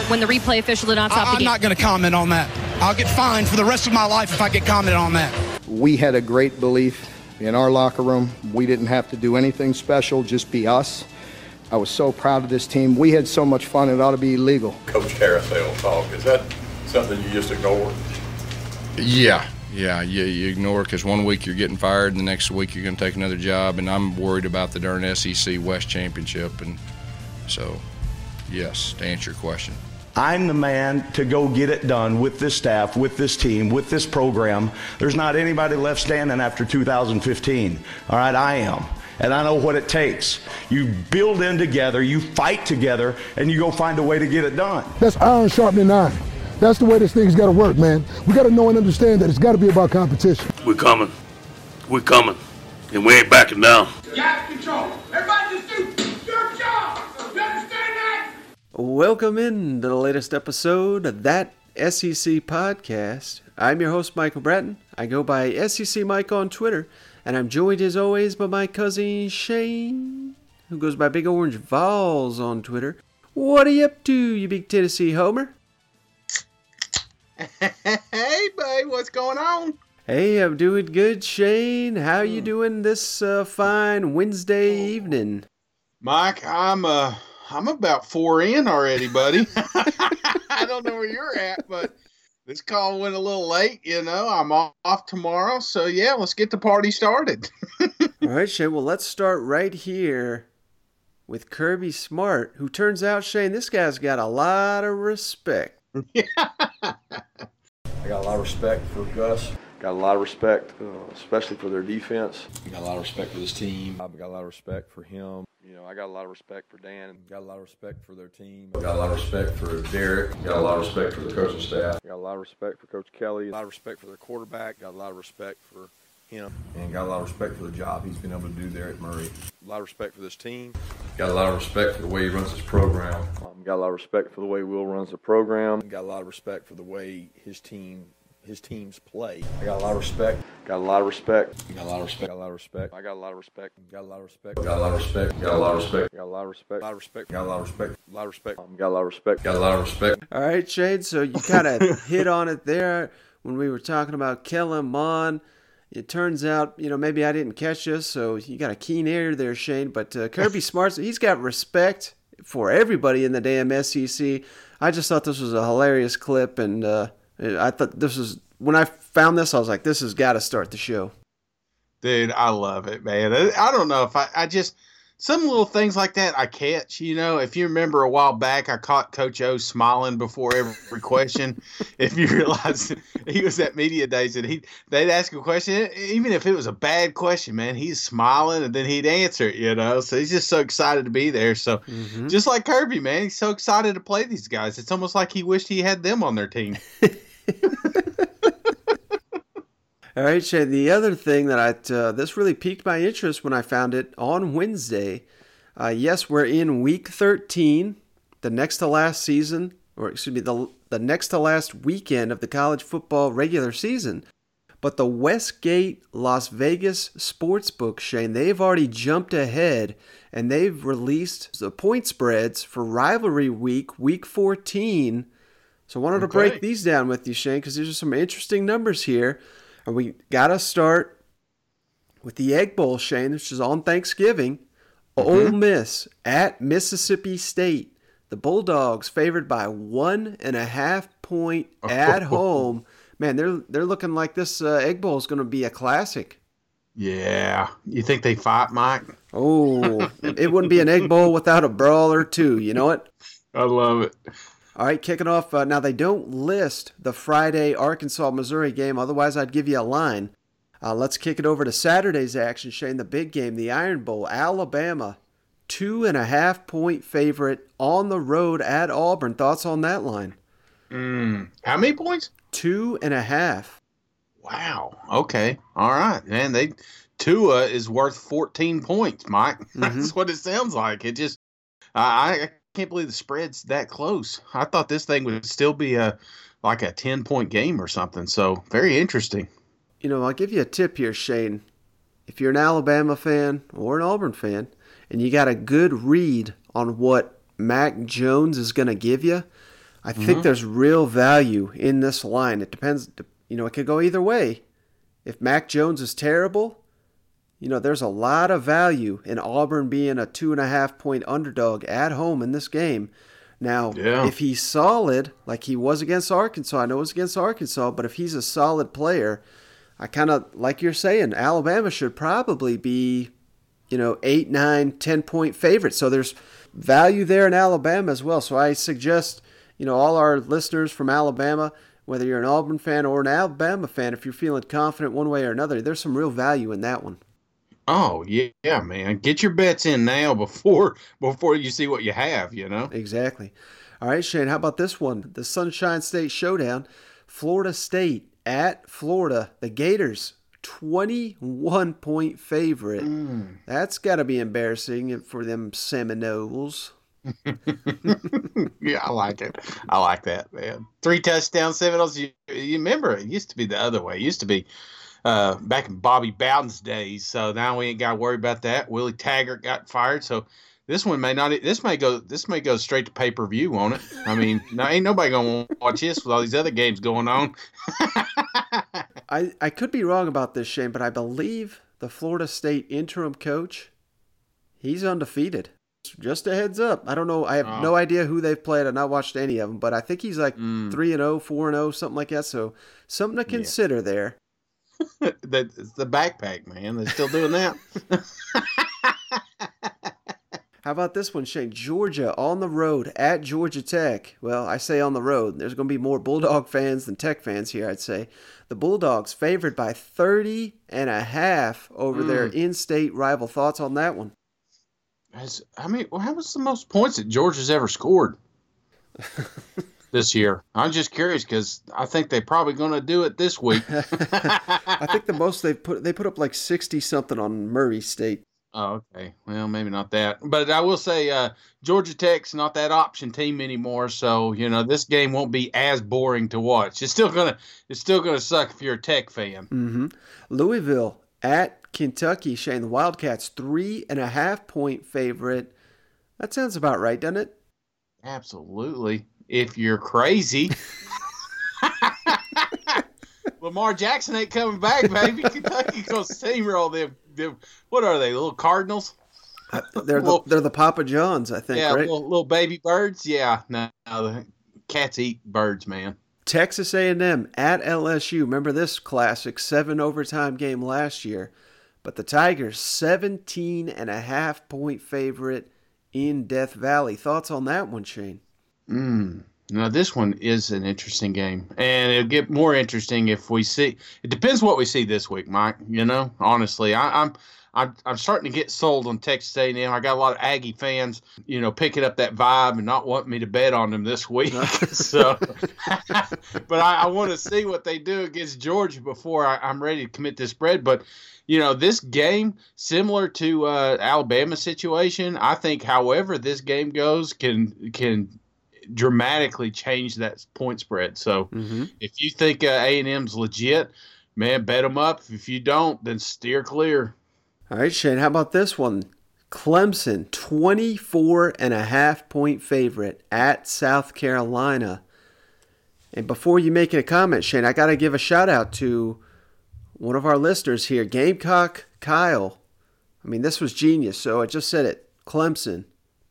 when the replay official did not stop the game? I'm not going to comment on that. I'll get fined for the rest of my life if I get commented on that. We had a great belief in our locker room. We didn't have to do anything special, just be us. I was so proud of this team. We had so much fun, it ought to be illegal. Coach Carousel talk, is that something you just ignore? Yeah, you ignore it because one week you're getting fired and the next week you're going to take another job, and I'm worried about the darn SEC West Championship, and so, yes, to answer your question. I'm the man to go get it done with this staff, with this team, with this program. There's not anybody left standing after 2015. All right, I am. And I know what it takes. You build in together, you fight together, and you go find a way to get it done. That's iron sharpening iron. That's the way this thing's got to work, man. We got to know and understand that it's got to be about competition. We're coming, and we ain't backing down. Gas control. Everybody just do your job. You understand that? Welcome in to the latest episode of That SEC Podcast. I'm your host, Michael Bratton. I go by SEC Mike on Twitter. And I'm joined as always by my cousin Shane, who goes by Big Orange Vols on Twitter. What are you up to, you big Tennessee homer? Hey, babe, what's going on? Hey, I'm doing good, Shane. How you doing this fine Wednesday evening? Mike, I'm about 4 in already, buddy. I don't know where you're at, but this call went a little late, you know. I'm off tomorrow, so yeah, let's get the party started. All right, Shane, well, let's start right here with Kirby Smart, who turns out, Shane, this guy's got a lot of respect. I got a lot of respect for Gus. Got a lot of respect, especially for their defense. I got a lot of respect for this team. I've got a lot of respect for him. You know, I got a lot of respect for Dan. Got a lot of respect for their team. Got a lot of respect for Derek. Got a lot of respect for the coaching staff. Got a lot of respect for Coach Kelly. A lot of respect for their quarterback. Got a lot of respect for him. And got a lot of respect for the job he's been able to do there at Murray. A lot of respect for this team. Got a lot of respect for the way he runs his program. Got a lot of respect for the way Will runs the program. Got a lot of respect for the way his teams play. I got a lot of respect. Got a lot of respect. Got a lot of respect. Got a lot of respect. I got a lot of respect. Got a lot of respect. Got a lot of respect. Got a lot of respect. Got a lot of respect. A lot of respect. Got a lot of respect. A lot of respect. Got a lot of respect. Got a lot of respect. All right, Shane. So you kind of hit on it there when we were talking about Kellen Mond. It turns out, you know, maybe I didn't catch this, so you got a keen ear there, Shane. But Kirby Smart, he's got respect for everybody in the damn SEC. I just thought this was a hilarious clip, and I thought this was, when I found this, I was like, this has got to start the show. Dude, I love it, man. I don't know if I just, some little things like that I catch, you know. If you remember a while back, I caught Coach O smiling before every question. If you realize he was at media days and they'd ask a question, even if it was a bad question, man, he's smiling and then he'd answer it, you know. So he's just so excited to be there. So just like Kirby, man, he's so excited to play these guys. It's almost like he wished he had them on their team. All right, Shane, the other thing that this really piqued my interest when I found it on Wednesday. Yes, we're in week 13, the next to last season, or excuse me, the next to last weekend of the college football regular season. But the Westgate Las Vegas Sportsbook, Shane, they've already jumped ahead, and they've released the point spreads for rivalry week, week 14. So I wanted to break these down with you, Shane, because these are some interesting numbers here. And we got to start with the Egg Bowl, Shane, which is on Thanksgiving. Ole Miss at Mississippi State. The Bulldogs favored by 1.5 point at home. Man, they're looking like this Egg Bowl is going to be a classic. Yeah. You think they fight, Mike? Oh, it wouldn't be an Egg Bowl without a brawl or two. You know what? I love it. All right, kicking off. Now, they don't list the Friday Arkansas-Missouri game. Otherwise, I'd give you a line. Let's kick it over to Saturday's action, Shane, the big game, the Iron Bowl. Alabama, 2.5 point favorite on the road at Auburn. Thoughts on that line? How many points? 2.5. Wow. Okay. All right, man. Tua is worth 14 points, Mike. That's what it sounds like. It just, I can't believe the spread's that close. I thought this thing would still be like a 10-point game or something. So very interesting. You know, I'll give you a tip here, Shane. If you're an Alabama fan or an Auburn fan, and you got a good read on what Mac Jones is going to give you, I think there's real value in this line. It depends, it could go either way. If Mac Jones is terrible, there's a lot of value in Auburn being a 2.5-point underdog at home in this game. Now, if he's solid, like he was against Arkansas, I know it was against Arkansas, but if he's a solid player, I kind of, like you're saying, Alabama should probably be, 8, 9, 10-point favorites. So there's value there in Alabama as well. So I suggest, all our listeners from Alabama, whether you're an Auburn fan or an Alabama fan, if you're feeling confident one way or another, there's some real value in that one. Oh, yeah, man. Get your bets in now before you see what you have, Exactly. All right, Shane, how about this one? The Sunshine State Showdown. Florida State at Florida. The Gators, 21-point favorite. That's got to be embarrassing for them Seminoles. Yeah, I like it. I like that, man. 3 touchdowns, Seminoles. You remember, it used to be the other way. It used to be back in Bobby Bowden's days. So now we ain't got to worry about that. Willie Taggart got fired. So this one may not. This may go straight to pay-per-view, won't it? I mean, ain't nobody gonna watch this with all these other games going on. I could be wrong about this, Shane, but I believe the Florida State interim coach, he's undefeated. Just a heads up. I don't know. I have no idea who they've played. I've not watched any of them, but I think he's like 3-0, 4-0, something like that. So something to consider there. It's the backpack, man. They're still doing that. How about this one, Shane? Georgia on the road at Georgia Tech. Well, I say on the road. There's going to be more Bulldog fans than Tech fans here, I'd say. The Bulldogs favored by 30.5 over their in-state rival. Thoughts on that one? How was the most points that Georgia's ever scored this year? I'm just curious because I think they're probably going to do it this week. I think the most they put up like 60-something on Murray State. Oh, okay. Well, maybe not that. But I will say Georgia Tech's not that option team anymore, so this game won't be as boring to watch. It's still gonna suck if you're a Tech fan. Louisville at Kentucky, Shane. The Wildcats 3.5-point favorite. That sounds about right, doesn't it? Absolutely. If you're crazy. Lamar Jackson ain't coming back, baby. Kentucky goes steamroll them. What are they, little Cardinals? They're the Papa Johns, I think, right? Little baby birds. Yeah, no, the cats eat birds, man. Texas A&M at LSU. Remember this classic 7 overtime game last year. But the Tigers, 17.5-point favorite in Death Valley. Thoughts on that one, Shane? Now, this one is an interesting game, and it'll get more interesting if we see. It depends what we see this week, Mike. Honestly, I'm starting to get sold on Texas A&M. I got a lot of Aggie fans, picking up that vibe and not wanting me to bet on them this week. So, but I want to see what they do against Georgia before I'm ready to commit this spread. But this game, similar to Alabama's situation, I think, however this game goes, can dramatically change that point spread. So if you think A&M's legit, man, bet them up. If you don't, then steer clear. All right, Shane, how about this one? Clemson, 24.5-point favorite at South Carolina. And before you make a comment, Shane, I got to give a shout out to one of our listeners here, Gamecock Kyle. I mean, this was genius. So I just said it. Clemson,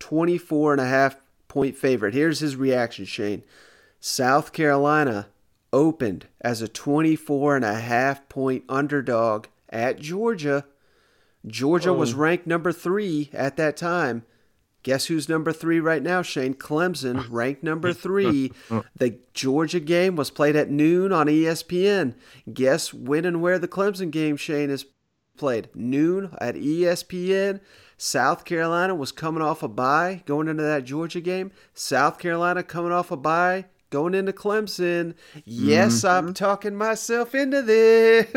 24.5-point favorite. Here's his reaction, Shane. South Carolina opened as a 24.5-point underdog at Georgia. Georgia was ranked number 3 at that time. Guess who's number 3 right now, Shane? Clemson, ranked number 3. The Georgia game was played at noon on ESPN. Guess when and where the Clemson game, Shane, is played? Noon at ESPN. South Carolina was coming off a bye going into that Georgia game. South Carolina coming off a bye going into Clemson. Yes, I'm talking myself into this.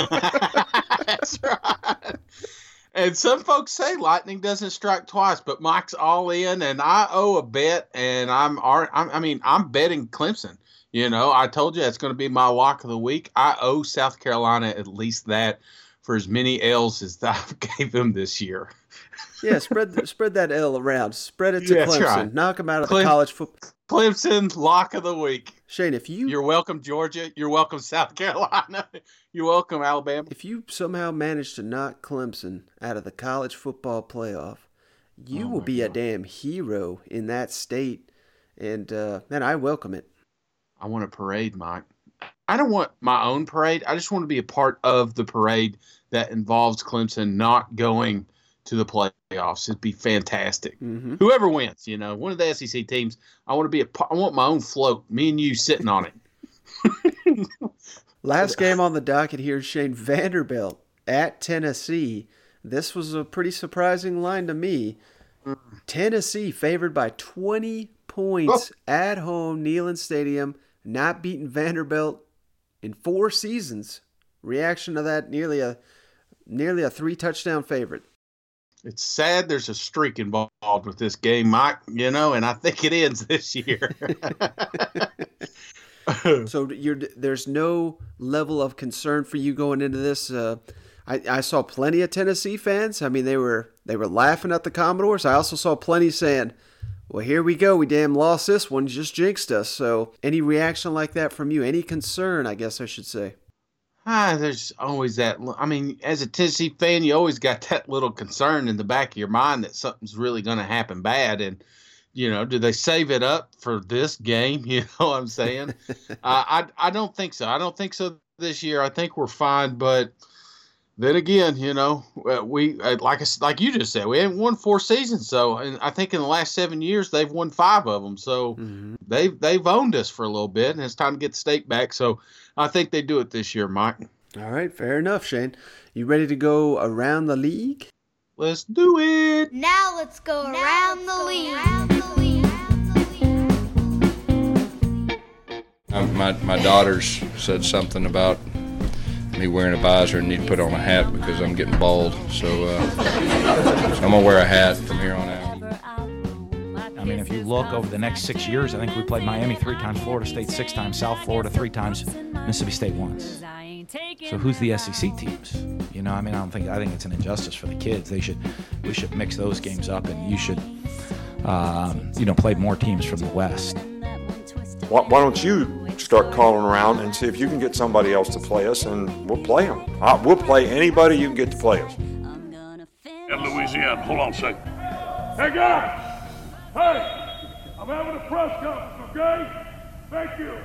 That's right. And some folks say lightning doesn't strike twice, but Mike's all in, and I owe a bet, and I'm betting Clemson. I told you that's going to be my lock of the week. I owe South Carolina at least that for as many L's as I gave them this year. Yeah, spread that L around. Spread it to Clemson. Right. Knock them out of the college football. Clemson lock of the week. Shane, you're welcome, Georgia. You're welcome, South Carolina. You're welcome, Alabama. If you somehow manage to knock Clemson out of the college football playoff, you will be a damn hero in that state. And man, I welcome it. I want a parade, Mike. I don't want my own parade. I just want to be a part of the parade that involves Clemson not going to the playoffs. It'd be fantastic. Mm-hmm. Whoever wins, one of the SEC teams, I want my own float. Me and you sitting on it. Last game on the docket here, Shane. Vanderbilt at Tennessee. This was a pretty surprising line to me. Tennessee favored by 20 points at home, Neyland Stadium, not beating Vanderbilt in 4 seasons. Reaction to that, nearly a 3-touchdown favorite. It's sad there's a streak involved with this game, Mike, and I think it ends this year. So there's no level of concern for you going into this. I saw plenty of Tennessee fans. I mean, they were laughing at the Commodores. I also saw plenty saying, well, here we go. We damn lost this one. Just jinxed us. So any reaction like that from you? Any concern, I guess I should say? There's always that. I mean, as a Tennessee fan, you always got that little concern in the back of your mind that something's really going to happen bad. And, do they save it up for this game? You know what I'm saying? I don't think so. I don't think so this year. I think we're fine. But then again, we like you just said, we haven't won 4 seasons. So, and I think in the last 7 years they've won 5 of them. So they've owned us for a little bit, and it's time to get the state back. So I think they do it this year, Mike. All right, fair enough, Shane. You ready to go around the league? Let's do it. Now let's go around the league. My daughters said something about me wearing a visor and need to put on a hat because I'm getting bald. So I'm going to wear a hat from here on out. I mean, if you look over the next 6 years, I think we played Miami 3 times, Florida State 6 times, South Florida 3 times, Mississippi State once. So who's the SEC teams? I think it's an injustice for the kids. We should mix those games up, and you should, play more teams from the West. Why don't you start calling around and see if you can get somebody else to play us, and we'll play them. We'll play anybody you can get to play us. At Louisiana, hold on a second. Hey guys, I'm having a press conference, okay? Thank you.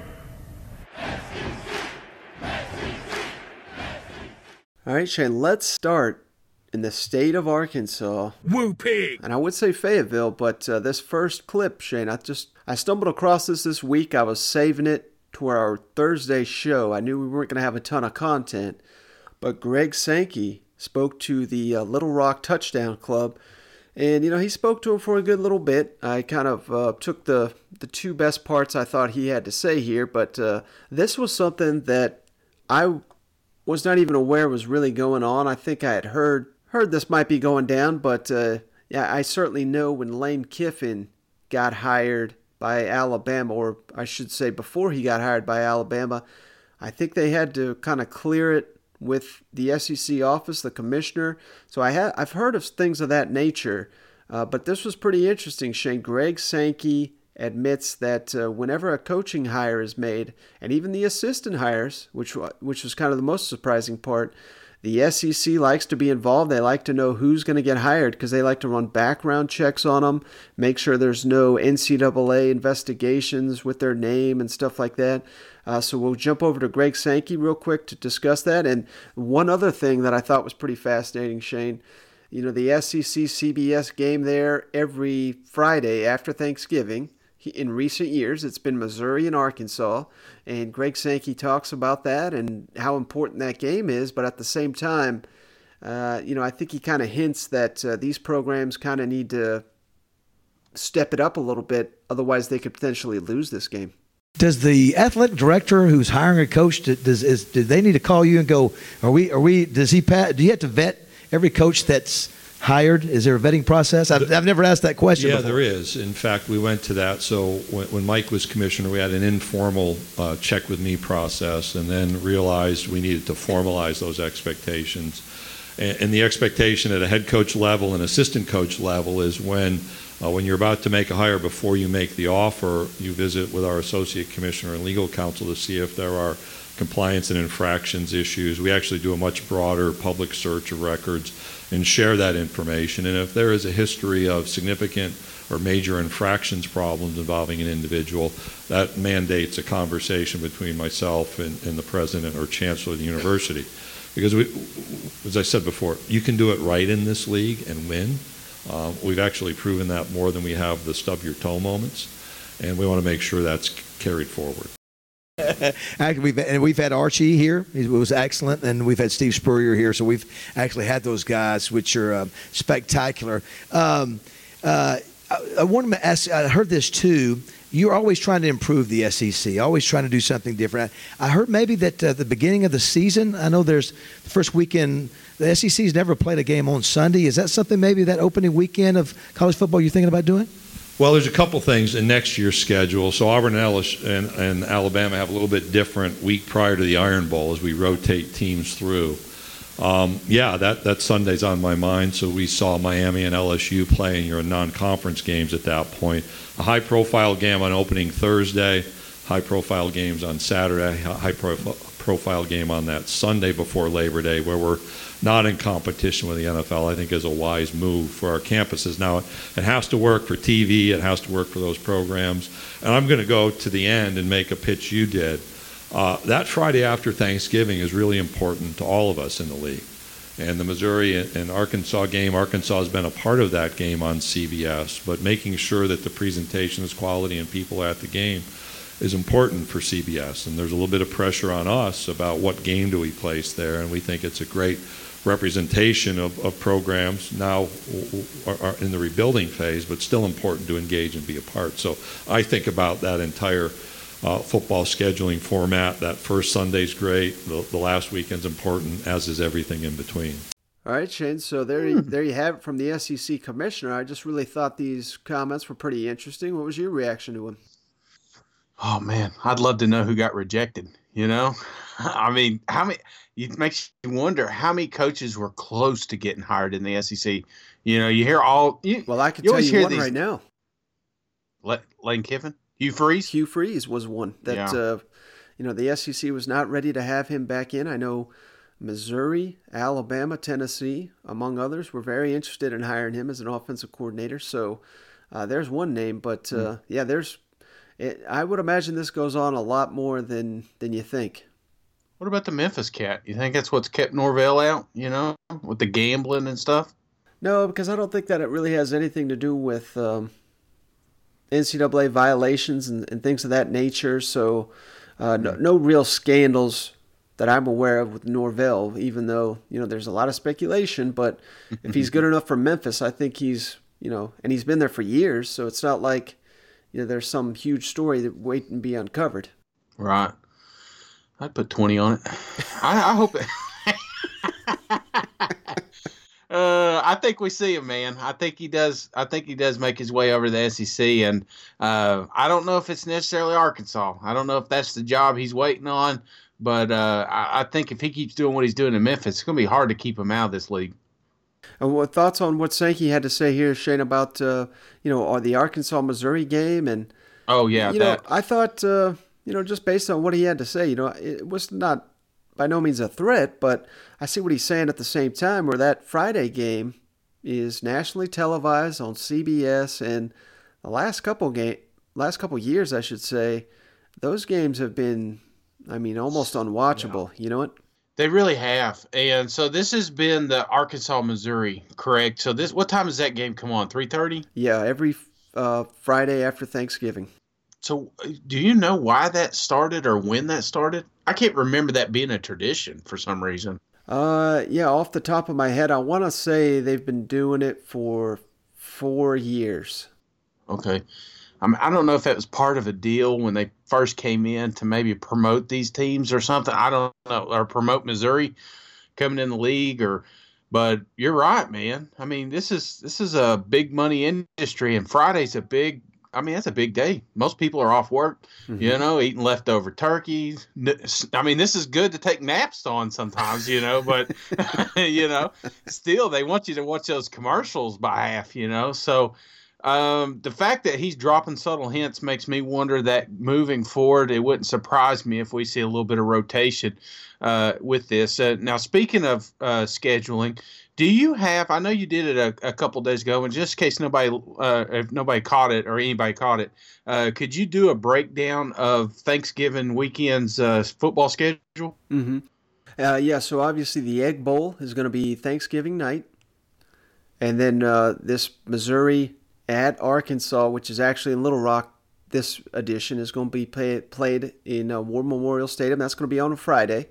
All right, Shane, let's start in the state of Arkansas. Woo pig! And I would say Fayetteville, but this first clip, Shane, I stumbled across this week. I was saving it to our Thursday show. I knew we weren't going to have a ton of content, but Greg Sankey spoke to the Little Rock Touchdown Club, and he spoke to him for a good little bit. I kind of took the 2 best parts I thought he had to say here, but this was something that I was not even aware was really going on. I think I had heard this might be going down, but I certainly know when Lane Kiffin got hired by Alabama, or I should say before he got hired by Alabama, I think they had to kind of clear it with the SEC office, the commissioner. So I've heard of things of that nature, but this was pretty interesting, Shane. Greg Sankey admits that whenever a coaching hire is made, and even the assistant hires, which was kind of the most surprising part, the SEC likes to be involved. They like to know who's going to get hired because they like to run background checks on them, make sure there's no NCAA investigations with their name and stuff like that. So we'll jump over to Greg Sankey real quick to discuss that. And one other thing that I thought was pretty fascinating, Shane, the SEC CBS game there every Friday after Thanksgiving. In recent years, it's been Missouri and Arkansas, and Greg Sankey talks about that and how important that game is. But at the same time, I think he kind of hints that these programs kind of need to step it up a little bit. Otherwise, they could potentially lose this game. Does the athletic director who's hiring a coach, do they need to call you and go, do you have to vet every coach that's hired? Is there a vetting process? I've never asked that question before. There is. In fact, we went to that. So when Mike was commissioner, we had an informal check with me process, and then realized we needed to formalize those expectations. And the expectation at a head coach level and assistant coach level is when you're about to make a hire, before you make the offer, you visit with our associate commissioner and legal counsel to see if there are compliance and infractions issues. We actually do a much broader public search of records and share that information. And if there is a history of significant or major infractions problems involving an individual, that mandates a conversation between myself and the president or chancellor of the university. Because as I said before, you can do it right in this league and win. We've actually proven that more than we have the stub your toe moments, and we want to make sure that's carried forward. We've had Archie here. He was excellent, and we've had Steve Spurrier here. So we've actually had those guys, which are spectacular. I wanted to ask. I heard this too. You're always trying to improve the SEC, always trying to do something different. I heard maybe that the beginning of the season, I know there's the first weekend, the SEC's never played a game on Sunday. Is that something maybe that opening weekend of college football you're thinking about doing? Well, there's a couple things in next year's schedule. So Auburn and Alabama have a little bit different week prior to the Iron Bowl as we rotate teams through. That Sunday's on my mind. So we saw Miami and LSU playing your non-conference games at that point. A high-profile game on opening Thursday, high-profile games on Saturday, high-profile game on that Sunday before Labor Day, where we're not in competition with the NFL, I think is a wise move for our campuses. Now, it has to work for TV. It has to work for those programs. And I'm going to go to the end and make a pitch you did. That Friday after Thanksgiving is really important to all of us in the league. And the Missouri and Arkansas game, Arkansas has been a part of that game on CBS, but making sure that the presentation is quality and people at the game is important for CBS. And there's a little bit of pressure on us about what game do we place there, and we think it's a great representation of programs now are in the rebuilding phase, but still important to engage and be a part. So I think about that entire football scheduling format. That first Sunday's great. The last weekend's important, as is everything in between. All right, Shane. So there you have it from the SEC commissioner. I just really thought these comments were pretty interesting. What was your reaction to them? Oh man, I'd love to know who got rejected. You know, I mean, how many? It makes you wonder how many coaches were close to getting hired in the SEC. You know, you hear all. Well, I can tell you one right now. Lane Kiffin. Hugh Freeze? Hugh Freeze was one that, the SEC was not ready to have him back in. I know Missouri, Alabama, Tennessee, among others, were very interested in hiring him as an offensive coordinator. So there's one name, but I would imagine this goes on a lot more than you think. What about the Memphis cat? You think that's what's kept Norvell out, with the gambling and stuff? No, because I don't think that it really has anything to do with NCAA violations and things of that nature. So no real scandals that I'm aware of with Norvell, even though, there's a lot of speculation. But if he's good enough for Memphis, I think he's, and he's been there for years. So it's not like, there's some huge story that waiting to be uncovered. Right. I'd put 20 on it. I hope it. I think we see him, man. I think he does make his way over to the SEC, and I don't know if it's necessarily Arkansas. I don't know if that's the job he's waiting on, but I think if he keeps doing what he's doing in Memphis, it's going to be hard to keep him out of this league. And what thoughts on what Sankey had to say here, Shane, about the Arkansas-Missouri game? And I thought just based on what he had to say, it was not by no means a threat, but I see what he's saying at the same time, where that Friday game is nationally televised on CBS, and the last couple years, I should say, those games have been, almost unwatchable. Yeah. You know what? They really have. And so this has been the Arkansas-Missouri, correct? So what time does that game come on? 3:30? Yeah, every Friday after Thanksgiving. So do you know why that started or when that started? I can't remember that being a tradition for some reason. Off the top of my head, I want to say they've been doing it for 4 years. Okay. I don't know if that was part of a deal when they first came in to maybe promote these teams or something. I don't know, or promote Missouri coming in the league, but you're right, man. This is a big money industry, and Friday's a big I mean, that's a big day. Most people are off work, you know, eating leftover turkeys. I mean, this is good to take naps on sometimes, you know, but, you know, still they want you to watch those commercials by half, you know. So the fact that he's dropping subtle hints makes me wonder that moving forward, it wouldn't surprise me if we see a little bit of rotation with this. Now, speaking of scheduling, do you have? I know you did it a couple days ago, and just in case if nobody caught it or anybody caught it, could you do a breakdown of Thanksgiving weekend's football schedule? Mm-hmm. Yeah. So obviously the Egg Bowl is going to be Thanksgiving night, and then this Missouri at Arkansas, which is actually in Little Rock. This edition is going to be played in War Memorial Stadium. That's going to be on a Friday.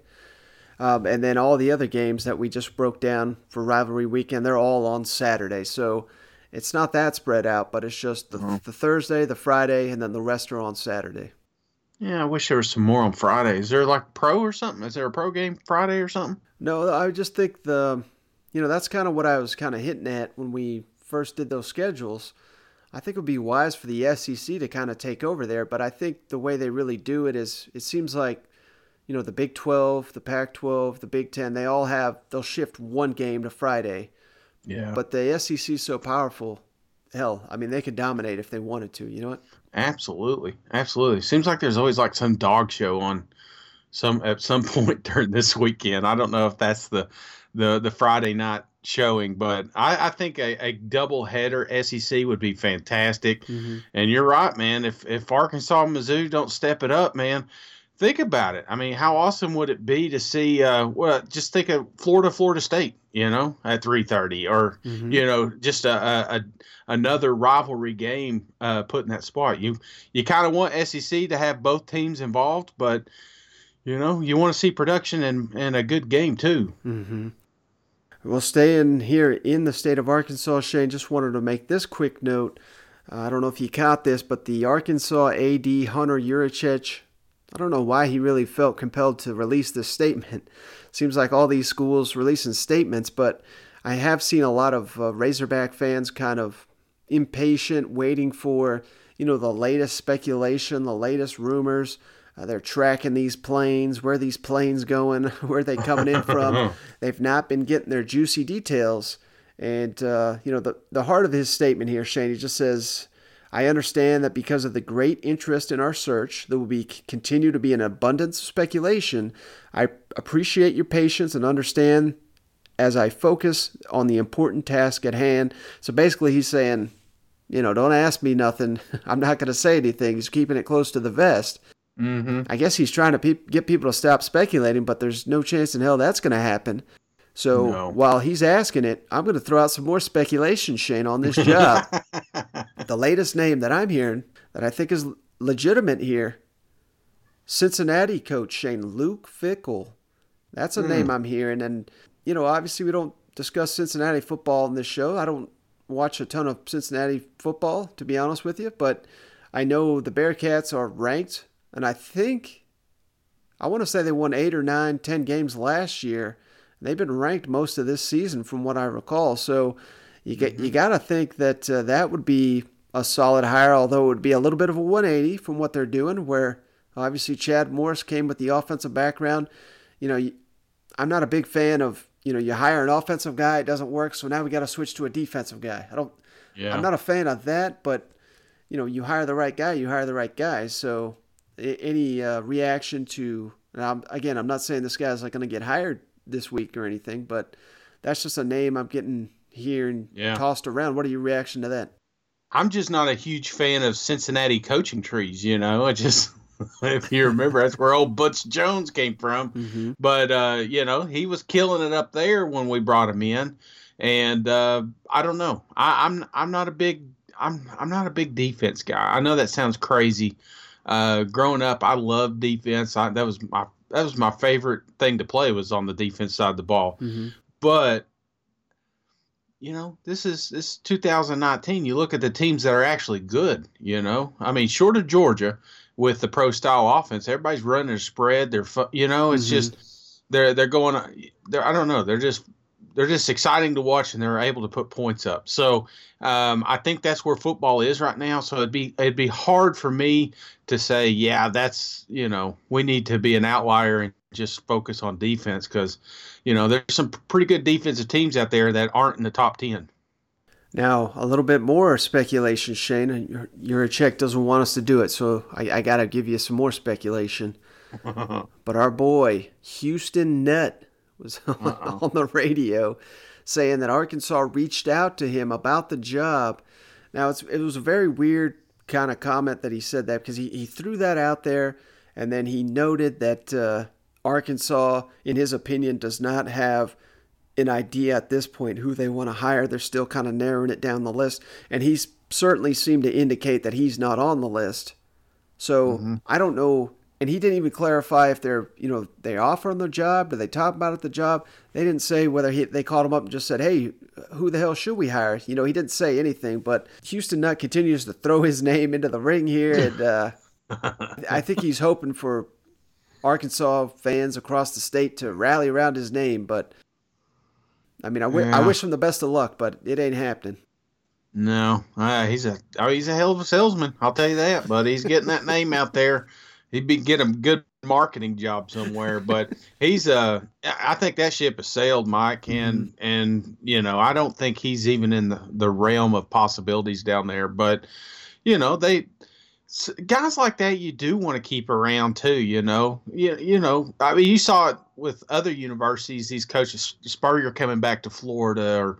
And then all the other games that we just broke down for rivalry weekend, they're all on Saturday. So it's not that spread out, but it's just the Thursday, the Friday, and then the rest are on Saturday. Yeah, I wish there was some more on Friday. Is there like pro or something? Is there a pro game Friday or something? No, I just think that's kind of what I was kind of hinting at when we first did those schedules. I think it would be wise for the SEC to kind of take over there, but I think the way they really do it is it seems like, you know, the Big 12, the Pac-12, the Big 10, they'll shift one game to Friday. Yeah. But the SEC is so powerful. Hell, I mean, they could dominate if they wanted to, you know what? Absolutely. Absolutely. Seems like there's always like some dog show on at some point during this weekend. I don't know if that's the Friday night showing, but I think a double header SEC would be fantastic. Mm-hmm. And you're right, man. If Arkansas and Mizzou don't step it up, man, think about it. I mean, how awesome would it be to see? Just think of Florida State, you know, at 3:30, or you know, just another rivalry game put in that spot. You kind of want SEC to have both teams involved, but you know, you want to see production and a good game too. Mm-hmm. Well, staying here in the state of Arkansas, Shane, just wanted to make this quick note. I don't know if you caught this, but the Arkansas AD, Hunter Yurachek, I don't know why he really felt compelled to release this statement. Seems like all these schools releasing statements, but I have seen a lot of Razorback fans kind of impatient, waiting for, you know, the latest speculation, the latest rumors. They're tracking these planes. Where are these planes going? Where are they coming in from? They've not been getting their juicy details. And, you know, the heart of his statement here, Shane, he just says, I understand that because of the great interest in our search, there will continue to be an abundance of speculation. I appreciate your patience and understand as I focus on the important task at hand. So basically he's saying, you know, don't ask me nothing. I'm not going to say anything. He's keeping it close to the vest. Mm-hmm. I guess he's trying to get people to stop speculating, but there's no chance in hell that's going to happen. So while he's asking it, I'm going to throw out some more speculation, Shane, on this job. The latest name that I'm hearing that I think is legitimate here, Cincinnati coach Shane, Luke Fickell. That's a name I'm hearing. And, you know, obviously we don't discuss Cincinnati football in this show. I don't watch a ton of Cincinnati football, to be honest with you, but I know the Bearcats are ranked. And I want to say they won 8 or 9, 10 games last year. And they've been ranked most of this season from what I recall. So you got to think that that would be a solid hire, although it would be a little bit of a 180 from what they're doing, where obviously Chad Morris came with the offensive background. You know, I'm not a big fan of, you know, you hire an offensive guy, it doesn't work, so now we got to switch to a defensive guy. I'm not a fan of that, but, you know, you hire the right guy, you hire the right guy. So any reaction to, and I'm not saying this guy's like going to get hired this week or anything, but that's just a name I'm getting here and tossed around. What are your reaction to that? I'm just not a huge fan of Cincinnati coaching trees, you know. I just, if you remember, that's where old Butch Jones came from. Mm-hmm. But, you know, he was killing it up there when we brought him in. And I don't know. I'm not a big defense guy. I know that sounds crazy. Growing up, I loved defense. That was my favorite thing to play, was on the defense side of the ball. Mm-hmm. But you know, this is 2019. You look at the teams that are actually good. You know, I mean, short of Georgia with the pro style offense, everybody's running a spread. They're you know, it's just they're going. I don't know. they're just exciting to watch, and they're able to put points up. So I think that's where football is right now. So it'd be hard for me to say, yeah, that's, we need to be an outlier and just focus on defense, because, there's some pretty good defensive teams out there that aren't in the top 10. Now, a little bit more speculation, Shane. Your check doesn't want us to do it, so I got to give you some more speculation. But our boy, Houston Nutt, was on the radio saying that Arkansas reached out to him about the job. Now, it was a very weird kind of comment that he said that, because he threw that out there, and then he noted that Arkansas, in his opinion, does not have an idea at this point who they want to hire. They're still kind of narrowing it down the list, and he's certainly seemed to indicate that he's not on the list. So I don't know. And he didn't even clarify if they offer him the job. Did they talk about it, the job? They didn't say whether they called him up and just said, hey, who the hell should we hire? He didn't say anything, but Houston Nutt continues to throw his name into the ring here. And I think he's hoping for Arkansas fans across the state to rally around his name. But, I wish him the best of luck, but it ain't happening. No, he's a hell of a salesman. I'll tell you that, but he's getting that name out there. He'd be get a good marketing job somewhere, but I think that ship has sailed, Mike, and I don't think he's even in the realm of possibilities down there. But guys like that you do want to keep around too. You saw it with other universities. These coaches, Spurrier coming back to Florida,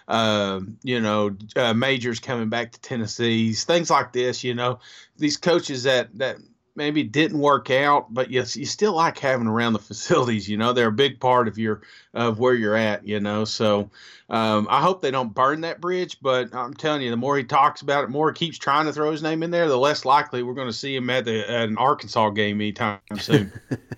or Majors coming back to Tennessee, things like this. These coaches that maybe didn't work out, but you still like having around the facilities. They're a big part of where you're at. So I hope they don't burn that bridge. But I'm telling you, the more he talks about it, more he keeps trying to throw his name in there, the less likely we're going to see him at an Arkansas game anytime soon.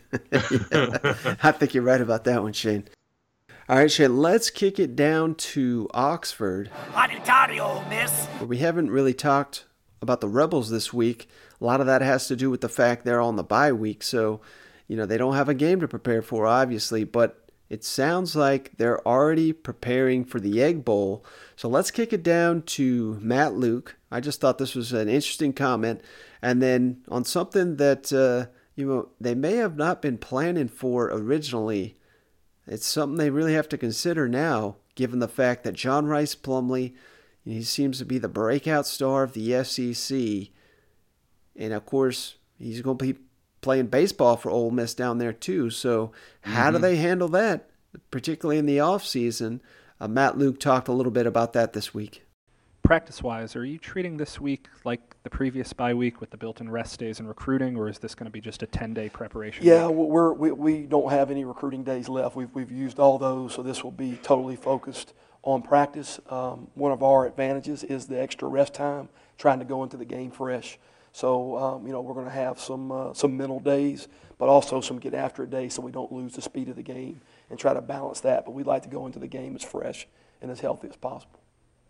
I think you're right about that one, Shane. All right, Shane, let's kick it down to Oxford, where we haven't really talked about the Rebels this week. A lot of that has to do with the fact they're on the bye week, so they don't have a game to prepare for, obviously, but it sounds like they're already preparing for the Egg Bowl. So let's kick it down to Matt Luke. I just thought this was an interesting comment, and then on something that they may have not been planning for originally. It's something they really have to consider now, given the fact that John Rhys Plumlee, he seems to be the breakout star of the SEC. And, of course, he's going to be playing baseball for Ole Miss down there, too. So how do they handle that, particularly in the offseason? Matt Luke talked a little bit about that this week. Practice-wise, are you treating this week like the previous bye week with the built-in rest days and recruiting, or is this going to be just a 10-day preparation Yeah, week? we don't have any recruiting days left. We've used all those, so this will be totally focused on practice. One of our advantages is the extra rest time, trying to go into the game fresh. So, we're going to have some mental days, but also some get after it days so we don't lose the speed of the game and try to balance that. But we'd like to go into the game as fresh and as healthy as possible.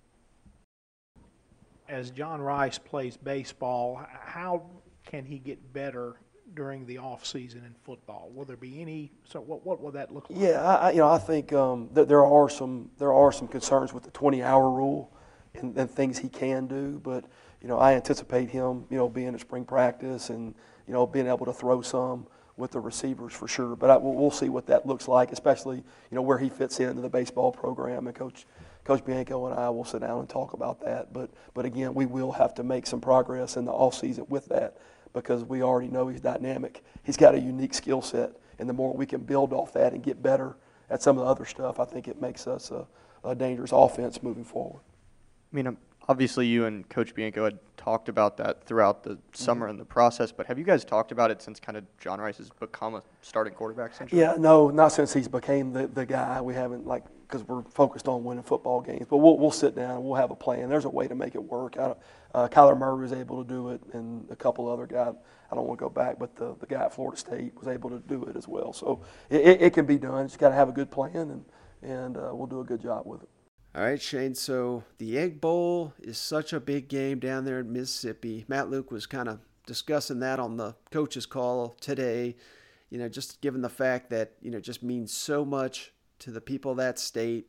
As John Rhys plays baseball, how can he get better during the off season in football? Will there be any? So what will that look like? Yeah, I think that there are some concerns with the 20-hour rule and things he can do, but I anticipate him being at spring practice and being able to throw some with the receivers for sure. But we'll see what that looks like, especially where he fits into the baseball program. And Coach Bianco and I will sit down and talk about that. But again, we will have to make some progress in the off season with that, because we already know he's dynamic. He's got a unique skill set, and the more we can build off that and get better at some of the other stuff, I think it makes us a dangerous offense moving forward. Obviously you and Coach Bianco had talked about that throughout the summer and the process, but have you guys talked about it since kind of John Rhys has become a starting quarterback essentially? Yeah, no, not since he's became the guy. We haven't, because we're focused on winning football games. But we'll sit down and we'll have a plan. There's a way to make it work. Kyler Murray was able to do it, and a couple other guys. I don't want to go back, but the guy at Florida State was able to do it as well. So it can be done. Just got to have a good plan, and we'll do a good job with it. All right, Shane, so the Egg Bowl is such a big game down there in Mississippi. Matt Luke was kind of discussing that on the coach's call today, just given the fact that, it just means so much to the people of that state.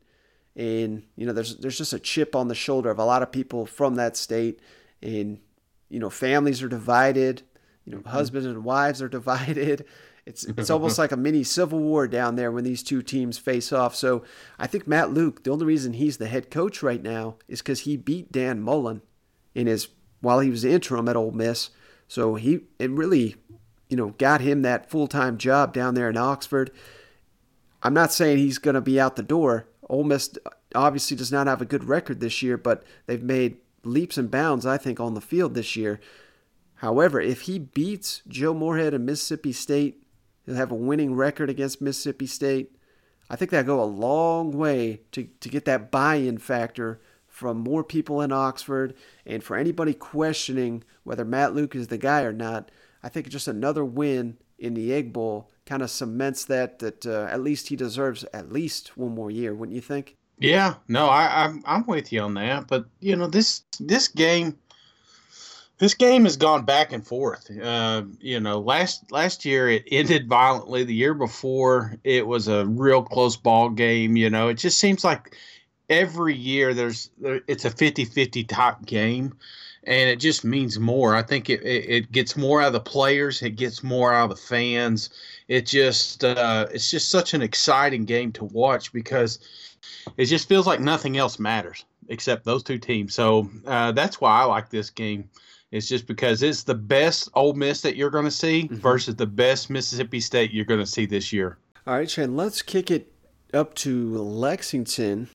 And, there's just a chip on the shoulder of a lot of people from that state. And, families are divided. Husbands and wives are divided. It's almost like a mini civil war down there when these two teams face off. So I think Matt Luke, the only reason he's the head coach right now is because he beat Dan Mullen while he was interim at Ole Miss. So it really, got him that full-time job down there in Oxford. I'm not saying he's going to be out the door. Ole Miss obviously does not have a good record this year, but they've made leaps and bounds, I think, on the field this year. However, if he beats Joe Moorhead and Mississippi State, he'll have a winning record against Mississippi State. I think that'll go a long way to get that buy-in factor from more people in Oxford, and for anybody questioning whether Matt Luke is the guy or not. I think just another win in the Egg Bowl kind of cements that at least he deserves at least one more year, wouldn't you think? Yeah, no, I'm with you on that. But this game has gone back and forth. Last year it ended violently. The year before it was a real close ball game. It just seems like every year it's a 50-50 type game, and it just means more. I think it gets more out of the players. It gets more out of the fans. It's just such an exciting game to watch because it just feels like nothing else matters except those two teams. So that's why I like this game. It's just because it's the best Ole Miss that you're going to see versus the best Mississippi State you're going to see this year. All right, Shane, let's kick it up to Lexington,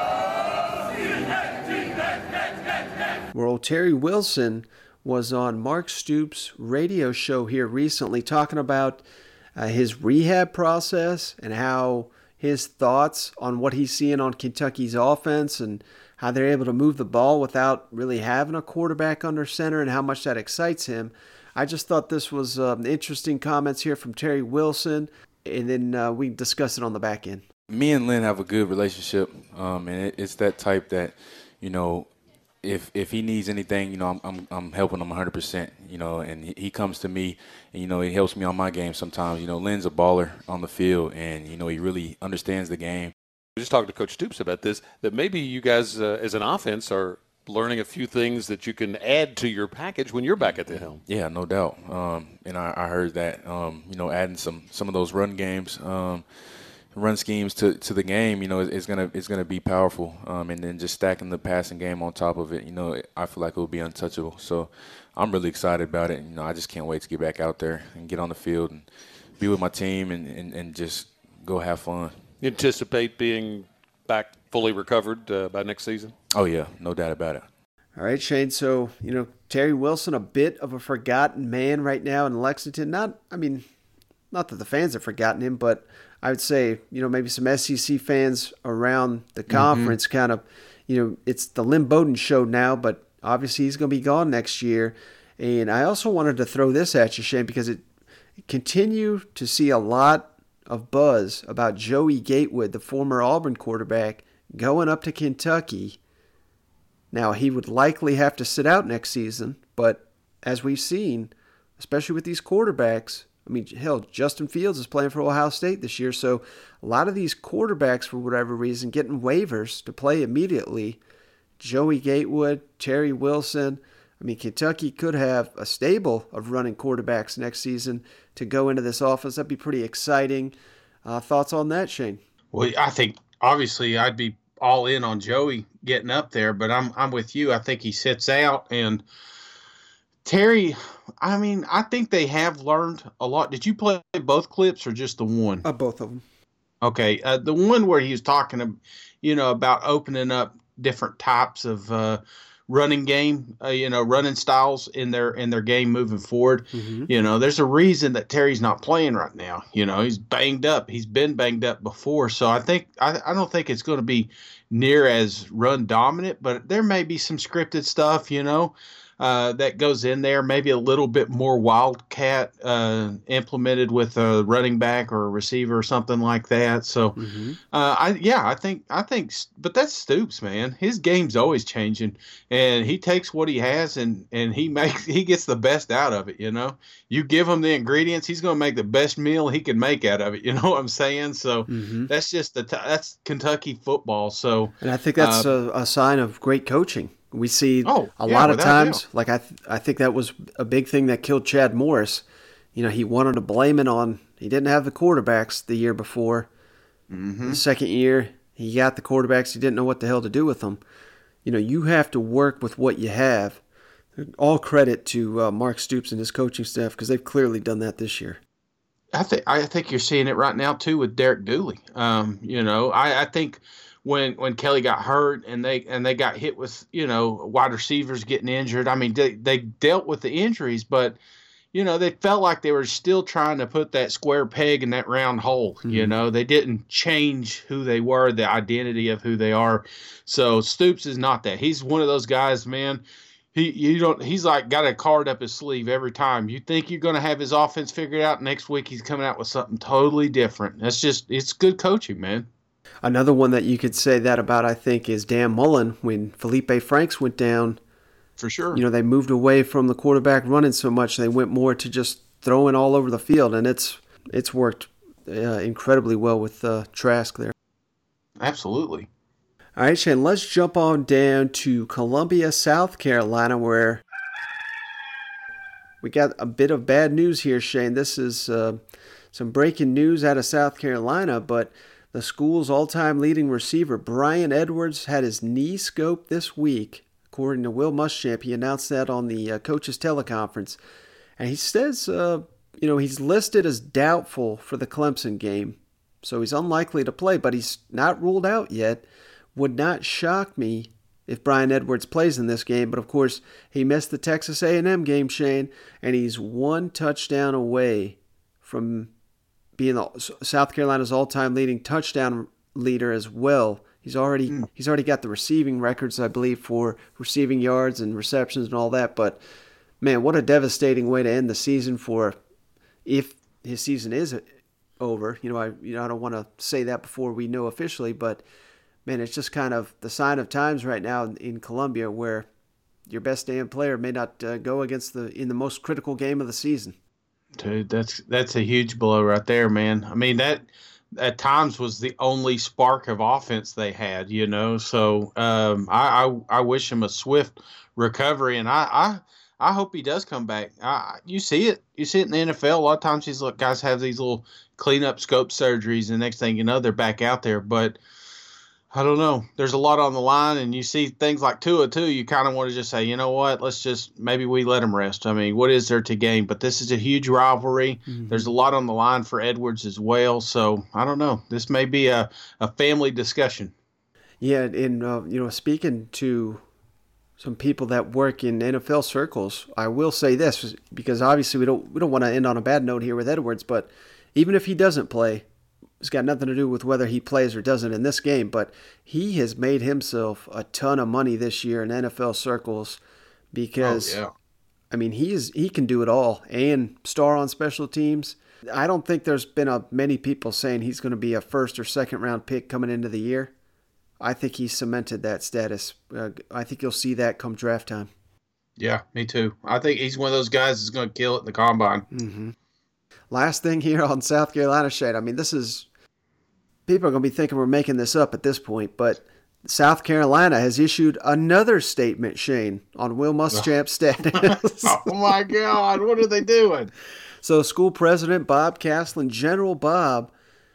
where Terry Wilson was on Mark Stoops' radio show here recently talking about his rehab process and how his thoughts on what he's seeing on Kentucky's offense and how they're able to move the ball without really having a quarterback under center and how much that excites him. I just thought this was interesting comments here from Terry Wilson, and then we discussed it on the back end. Me and Lynn have a good relationship, and it's that type that, if he needs anything, I'm helping him 100%, and he comes to me and, he helps me on my game sometimes. Lynn's a baller on the field, and, he really understands the game. We just talked to Coach Stoops about this, that maybe you guys as an offense are learning a few things that you can add to your package when you're back at the helm. Yeah, no doubt. And I heard that, adding some of those run schemes to the game, is gonna be powerful. And then just stacking the passing game on top of it, I feel like it will be untouchable. So I'm really excited about it. I just can't wait to get back out there and get on the field and be with my team and just go have fun. You anticipate being back fully recovered by next season? Oh yeah, no doubt about it. All right, Shane. So Terry Wilson, a bit of a forgotten man right now in Lexington. Not that the fans have forgotten him, but I would say, maybe some SEC fans around the conference kind of, it's the Lynn Bowden show now, but obviously he's going to be gone next year. And I also wanted to throw this at you, Shane, because it continue to see a lot of buzz about Joey Gatewood, the former Auburn quarterback, going up to Kentucky. Now, he would likely have to sit out next season, but as we've seen, especially with these quarterbacks, Justin Fields is playing for Ohio State this year, so a lot of these quarterbacks, for whatever reason, getting waivers to play immediately. Joey Gatewood, Terry Wilson. Kentucky could have a stable of running quarterbacks next season to go into this offense. That'd be pretty exciting. Thoughts on that, Shane? Well, I think obviously I'd be all in on Joey getting up there, but I'm with you. I think he sits out, and Terry, I think they have learned a lot. Did you play both clips or just the one? Both of them. Okay. The one where he was talking, about opening up different types of running game, running styles in their game moving forward. There's a reason that Terry's not playing right now. He's banged up. He's been banged up before. So I don't think it's going to be near as run dominant, but there may be some scripted stuff, that goes in there. Maybe a little bit more wildcat implemented with a running back or a receiver or something like that. So, I think. But that's Stoops, man. His game's always changing, and he takes what he has and he gets the best out of it. You know, you give him the ingredients, he's going to make the best meal he can make out of it. You know what I'm saying? So that's just that's Kentucky football. So, and I think that's a sign of great coaching. We see a lot of times, like I think that was a big thing that killed Chad Morris. You know, he wanted to blame it on he didn't have the quarterbacks the year before. The second year, he got the quarterbacks. He didn't know what the hell to do with them. You know, you have to work with what you have. All credit to Mark Stoops and his coaching staff because they've clearly done that this year. I think you're seeing it right now too with Derek Dooley. You know, I think when Kelly got hurt and they got hit with, you know, wide receivers getting injured. I mean, they dealt with the injuries, but you know, they felt like they were still trying to put that square peg in that round hole. You know, they didn't change who they were, the identity of who they are. So Stoops is not that. He's one of those guys, man. He's like got a card up his sleeve every time. You think you're going to have his offense figured out. Next week he's coming out with something totally different. It's good coaching, man. Another one that you could say that about, I think, is Dan Mullen. When Felipe Franks went down, for sure, you know, they moved away from the quarterback running so much. They went more to just throwing all over the field, and it's worked incredibly well with Trask there. Absolutely. All right, Shane, let's jump on down to Columbia, South Carolina, where we got a bit of bad news here, Shane. This is some breaking news out of South Carolina, but the school's all-time leading receiver, Brian Edwards, had his knee scoped this week. According to Will Muschamp, he announced that on the coaches' teleconference. And he says, he's listed as doubtful for the Clemson game. So he's unlikely to play, but he's not ruled out yet. Would not shock me if Brian Edwards plays in this game. But, of course, he missed the Texas A&M game, Shane, and he's one touchdown away from being South Carolina's all-time leading touchdown leader as well. He's already got the receiving records, I believe, for receiving yards and receptions and all that. But, man, what a devastating way to end the season for if his season is over. I don't want to say that before we know officially, but, man, it's just kind of the sign of times right now in Columbia where your best damn player may not go against in the most critical game of the season. Dude, that's a huge blow right there, man. I mean, that at times was the only spark of offense they had, So I wish him a swift recovery, and I hope he does come back. You see it in the NFL. A lot of times these guys have these little cleanup scope surgeries, and next thing you know, they're back out there. But I don't know. There's a lot on the line, and you see things like Tua too. You kind of want to just say, you know what? Maybe we let him rest. I mean, what is there to gain? But this is a huge rivalry. Mm-hmm. There's a lot on the line for Edwards as well. So I don't know. This may be a family discussion. Yeah, and speaking to some people that work in NFL circles, I will say this because obviously we don't want to end on a bad note here with Edwards, but even if he doesn't play, it's got nothing to do with whether he plays or doesn't in this game, but he has made himself a ton of money this year in NFL circles because, I mean, he can do it all and star on special teams. I don't think there's been many people saying he's going to be a first or second round pick coming into the year. I think he's cemented that status. I think you'll see that come draft time. Yeah, me too. I think he's one of those guys that's going to kill it in the combine. Mm-hmm. Last thing here on South Carolina, Shade. I mean, people are going to be thinking we're making this up at this point, but South Carolina has issued another statement, Shane, on Will Muschamp's status. Oh, my God. What are they doing? So school president Bob Caslen, General Bob,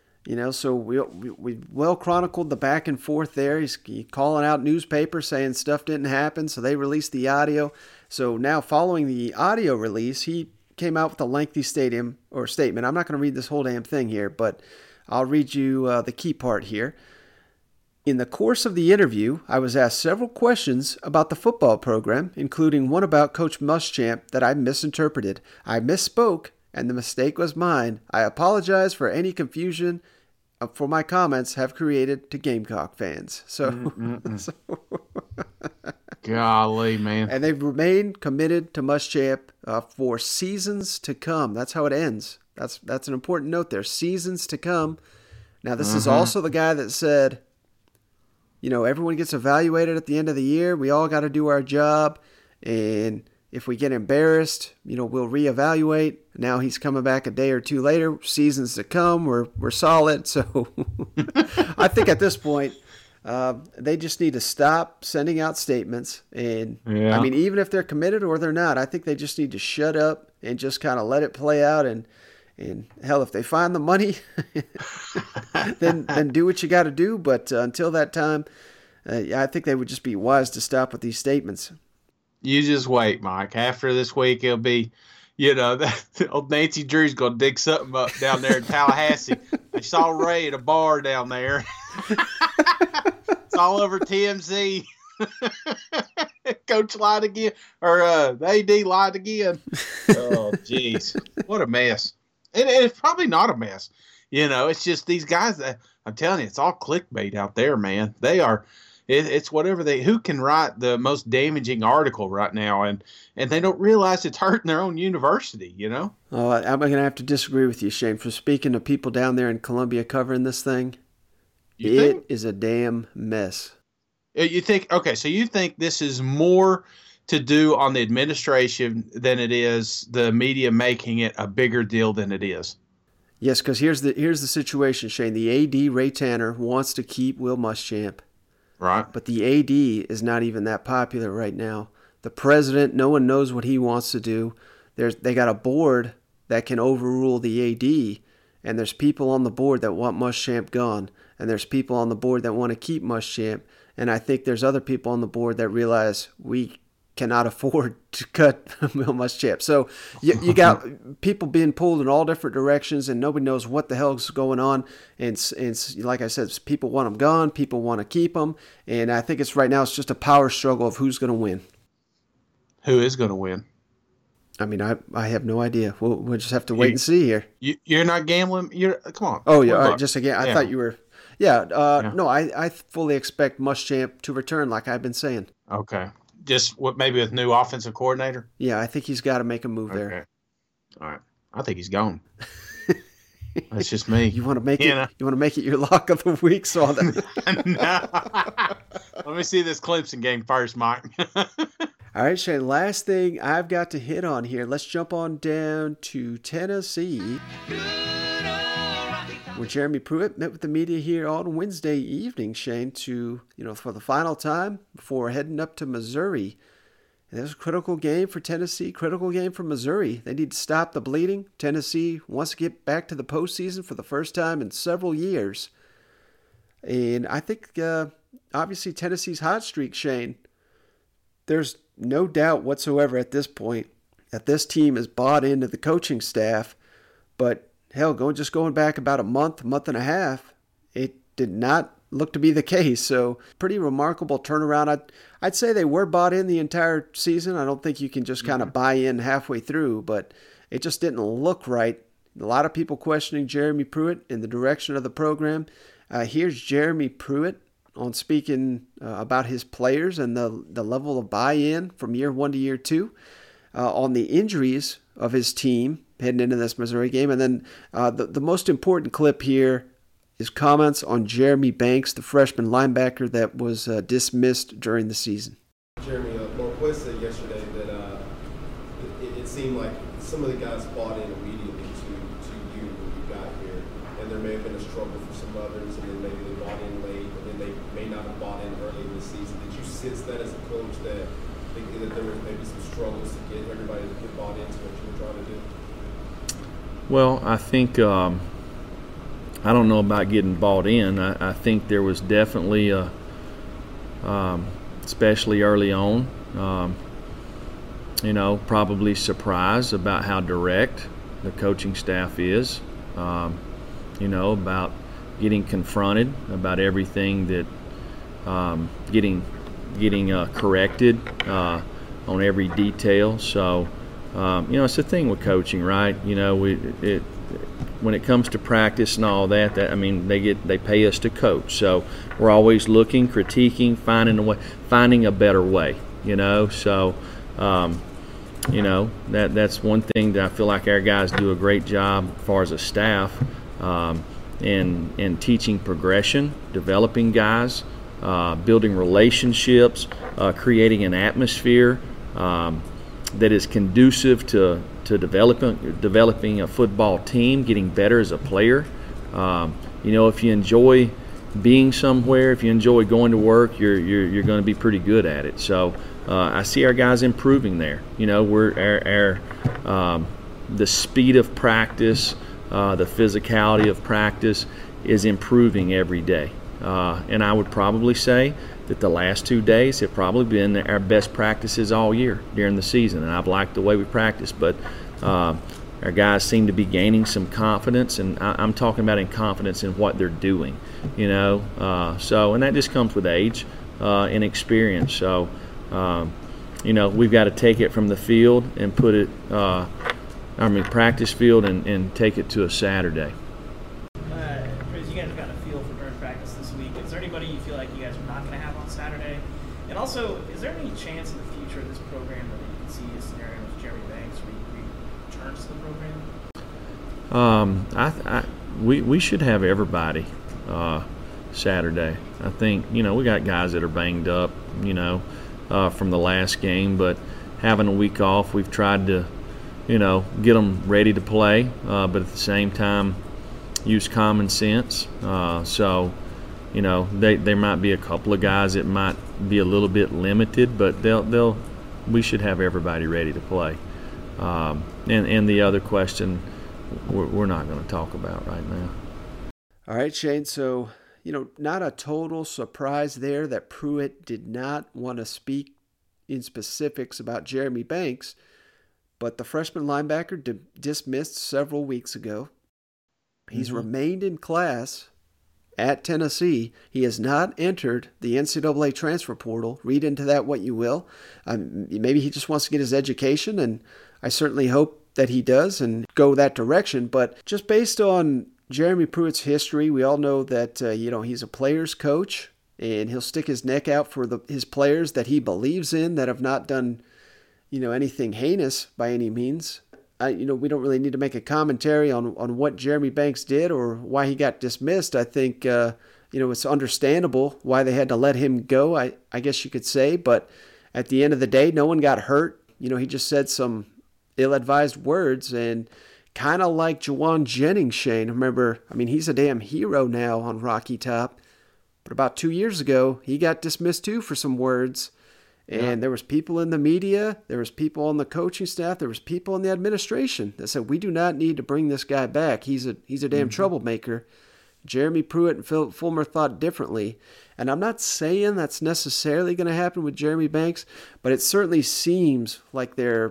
so we well chronicled the back and forth there. He's calling out newspapers saying stuff didn't happen, so they released the audio. So now following the audio release, he came out with a lengthy statement. I'm not going to read this whole damn thing here, but I'll read you the key part here. In the course of the interview, I was asked several questions about the football program, including one about Coach Muschamp that I misinterpreted. I misspoke, and the mistake was mine. I apologize for any confusion for my comments have created to Gamecock fans. So Golly, man. And they've remained committed to Muschamp for seasons to come. That's how it ends. That's an important note there. Seasons to come. Now, this is also the guy that said, everyone gets evaluated at the end of the year. We all got to do our job. And if we get embarrassed, we'll reevaluate. Now he's coming back a day or two later. Seasons to come. We're solid. So I think at this point, they just need to stop sending out statements. And I mean, even if they're committed or they're not, I think they just need to shut up and just kind of let it play out. And hell, if they find the money, then do what you got to do. But until that time, I think they would just be wise to stop with these statements. You just wait, Mike. After this week, it'll be, old Nancy Drew's going to dig something up down there in Tallahassee. I saw Ray at a bar down there. It's all over TMZ. Coach lied again, or the AD lied again. Oh, jeez. What a mess. And it's probably not a mess. It's just these guys that, I'm telling you, it's all clickbait out there, man. They are. It's whatever who can write the most damaging article right now, and they don't realize it's hurting their own university, Oh, I'm going to have to disagree with you, Shane. For speaking to people down there in Columbia covering this thing, it is a damn mess. You think, okay, so you think this is more to do on the administration than it is the media making it a bigger deal than it is? Yes, because here's the situation, Shane. The AD, Ray Tanner, wants to keep Will Muschamp. Right. But the AD is not even that popular right now. The president, no one knows what he wants to do. They got a board that can overrule the AD, and there's people on the board that want Muschamp gone, and there's people on the board that want to keep Muschamp, and I think there's other people on the board that realize we cannot afford to cut Will Muschamp. So you got people being pulled in all different directions, and nobody knows what the hell's going on. And like I said, people want him gone, people want to keep him, and I think right now it's just a power struggle of who's going to win. Who is going to win? I mean, I have no idea. We'll just have to wait and see here. You're not gambling? Come on. Oh, yeah. All right, just again, I thought you were. Yeah. No, I fully expect Muschamp to return, like I've been saying. Okay. Just maybe with new offensive coordinator? Yeah, I think he's got to make a move there. All right. I think he's gone. That's just me. You want to make it? You want to make it your lock of the week? So No. Let me see this Clemson game first, Mike. All right, Shane. Last thing I've got to hit on here. Let's jump on down to Tennessee, where Jeremy Pruitt met with the media here on Wednesday evening, Shane, for the final time before heading up to Missouri. And it was a critical game for Tennessee, critical game for Missouri. They need to stop the bleeding. Tennessee wants to get back to the postseason for the first time in several years. And I think, obviously, Tennessee's hot streak, Shane, there's no doubt whatsoever at this point that this team is bought into the coaching staff, but hell, going back about a month and a half, it did not look to be the case. So pretty remarkable turnaround. I'd say they were bought in the entire season. I don't think you can just kind of buy in halfway through, but it just didn't look right. A lot of people questioning Jeremy Pruitt in the direction of the program. Here's Jeremy Pruitt on speaking about his players and the level of buy-in from year one to year two, on the injuries of his team heading into this Missouri game. And then the most important clip here is comments on Jeremy Banks, the freshman linebacker that was dismissed during the season. Jeremy, Marquez said yesterday that it seemed like some of the guys bought in immediately to you when you got here, and there may have been a struggle for some others, and then maybe they bought in late, and then they may not have bought in early in the season. Did you sense that as a coach that there was maybe some struggles to get everybody to get bought into what you were trying to do? Well, I think I don't know about getting bought in. I think there was definitely especially early on, probably surprise about how direct the coaching staff is, about getting confronted about everything that getting corrected on every detail. So, it's the thing with coaching, right? When it comes to practice and all that, they pay us to coach. So we're always looking, critiquing, finding a better way. you know. So, you know, that's one thing that I feel like our guys do a great job as far as a staff in teaching progression, developing guys, building relationships, creating an atmosphere that is conducive to developing a football team, getting better as a player. You know, if you enjoy being somewhere, if you enjoy going to work, you're going to be pretty good at it. So I see our guys improving there. You know, the speed of practice, the physicality of practice is improving every day. And I would probably say that the last 2 days have probably been our best practices all year during the season, and I've liked the way we practice. But our guys seem to be gaining some confidence, and I'm talking about in confidence in what they're doing, you know. And that just comes with age and experience. So, you know, we've got to take it from the field and put it, practice field and take it to a Saturday. Chris, you guys got a feel for during practice this week. Is there anybody you feel like you guys are not going to have on Saturday? And also, is there any chance in the future of this program that you can see a scenario with Jeremy Banks where he returns to the program? We should have everybody Saturday. I think, you know, we got guys that are banged up, you know, from the last game, but having a week off, we've tried to, you know, get them ready to play, but at the same time, use common sense. So, you know, there might be a couple of guys that might be a little bit limited, but we should have everybody ready to play. And the other question, we're not going to talk about right now. All right, Shane. So, you know, not a total surprise there that Pruitt did not want to speak in specifics about Jeremy Banks, but the freshman linebacker dismissed several weeks ago. He's remained in class at Tennessee. He has not entered the NCAA transfer portal. Read into that what you will. Maybe he just wants to get his education, and I certainly hope that he does and go that direction. But just based on Jeremy Pruitt's history, we all know that you know, he's a player's coach, and he'll stick his neck out for his players that he believes in that have not done, you know, anything heinous by any means. You know, we don't really need to make a commentary on what Jeremy Banks did or why he got dismissed. I think, you know, it's understandable why they had to let him go, I guess you could say. But at the end of the day, no one got hurt. You know, he just said some ill-advised words, and kind of like Juwan Jennings, Shane. Remember, I mean, he's a damn hero now on Rocky Top. But about 2 years ago, he got dismissed too for some words. And there was people in the media, there was people on the coaching staff, there was people in the administration that said, we do not need to bring this guy back. He's a damn troublemaker. Jeremy Pruitt and Philip Fulmer thought differently. And I'm not saying that's necessarily going to happen with Jeremy Banks, but it certainly seems like they're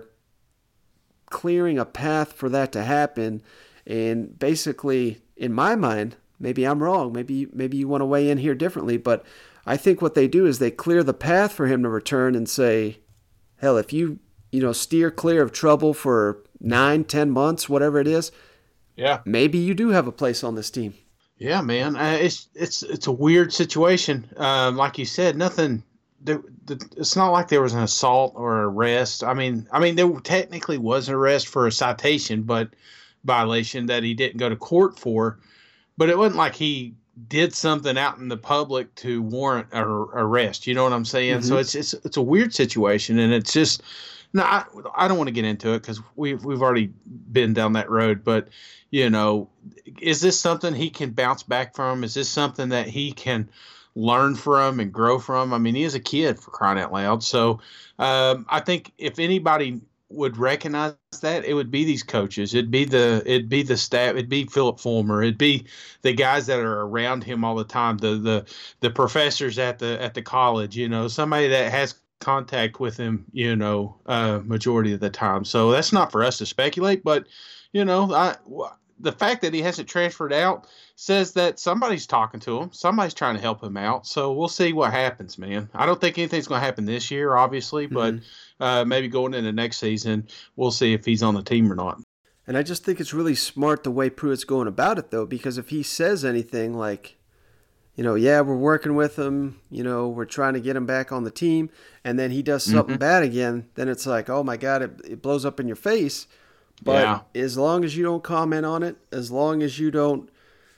clearing a path for that to happen. And basically, in my mind, maybe I'm wrong. Maybe you want to weigh in here differently, but I think what they do is they clear the path for him to return and say, hell, if you steer clear of trouble for 9-10 months, whatever it is, maybe you do have a place on this team. Yeah, man, it's a weird situation. Like you said, nothing. It's not like there was an assault or arrest. I mean, there technically was an arrest for a citation, but violation that he didn't go to court for. But it wasn't like he did something out in the public to warrant an arrest. You know what I'm saying? So it's a weird situation, and it's just I don't want to get into it because we've already been down that road. But you know, is this something he can bounce back from? Is this something that he can learn from and grow from? I mean, he is a kid, for crying out loud. So I think if anybody would recognize that, it would be these coaches. It'd be the staff. It'd be Philip Fulmer. It'd be the guys that are around him all the time. The professors at the college. You know, somebody that has contact with him. You know, majority of the time. So that's not for us to speculate. But you know, the fact that he hasn't transferred out says that somebody's talking to him. Somebody's trying to help him out. So we'll see what happens, man. I don't think anything's going to happen this year, obviously, but maybe going into next season, we'll see if he's on the team or not. And I just think it's really smart the way Pruitt's going about it, though, because if he says anything like, yeah, we're working with him, we're trying to get him back on the team, and then he does something bad again, then it's like, oh my God, it blows up in your face. But as long as you don't comment on it, as long as you don't,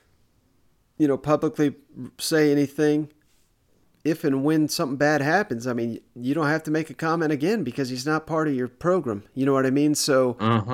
publicly say anything, if and when something bad happens, I mean, you don't have to make a comment again because he's not part of your program. You know what I mean? So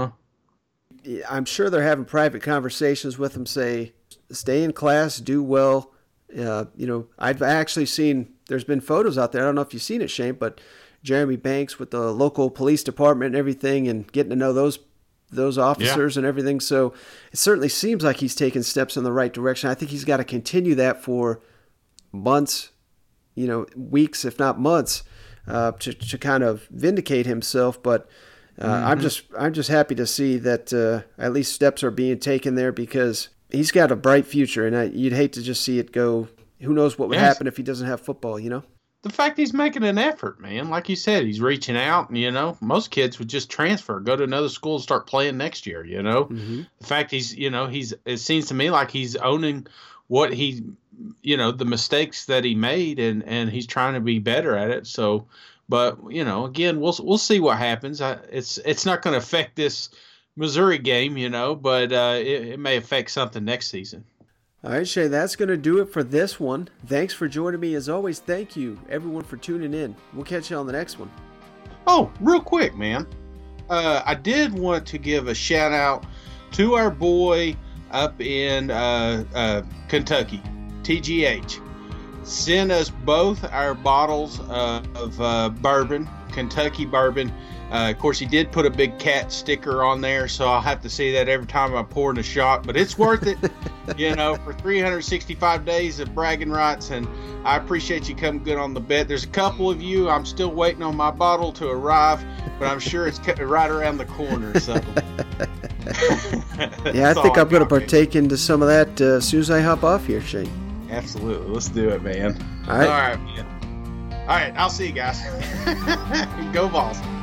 I'm sure they're having private conversations with him, say, stay in class, do well. I've actually seen, there's been photos out there. I don't know if you've seen it, Shane, but Jeremy Banks with the local police department and everything, and getting to know those officers and everything. So it certainly seems like he's taking steps in the right direction. I think he's got to continue that for months, weeks, if not months, to kind of vindicate himself. But I'm just happy to see that at least steps are being taken there, because he's got a bright future, and you'd hate to just see it go. Who knows what would happen if he doesn't have football, The fact he's making an effort, man. Like you said, he's reaching out, and, most kids would just transfer, go to another school and start playing next year, The fact he's, it seems to me like he's owning what he, the mistakes that he made, and he's trying to be better at it. So, but, again, we'll see what happens. It's not going to affect this Missouri game, but it may affect something next season. All right, Shay, that's going to do it for this one. Thanks for joining me. As always, thank you, everyone, for tuning in. We'll catch you on the next one. Oh, real quick, man. I did want to give a shout-out to our boy up in Kentucky, TGH. Sent us both our bottles of bourbon, Kentucky bourbon. Of course, he did put a big cat sticker on there, so I'll have to say that every time I'm pouring a shot. But it's worth it, for 365 days of bragging rights, and I appreciate you coming good on the bet. There's a couple of you. I'm still waiting on my bottle to arrive, but I'm sure it's right around the corner. So, yeah, I think I'm going to partake into some of that as soon as I hop off here, Shane. Absolutely. Let's do it, man. All right. All right, man. All right, I'll see you guys. Go Vols.